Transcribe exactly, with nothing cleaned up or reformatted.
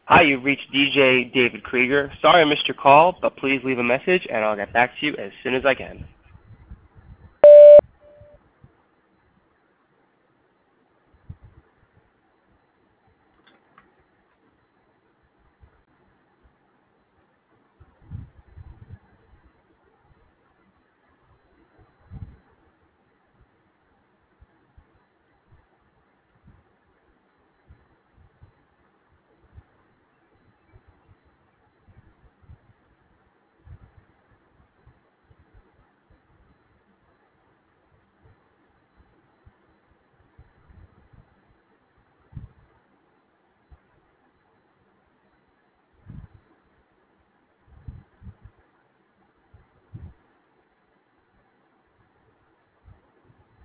Hi, you've reached D J David Krieger. Sorry I missed your call, but please leave a message and I'll get back to you as soon as I can.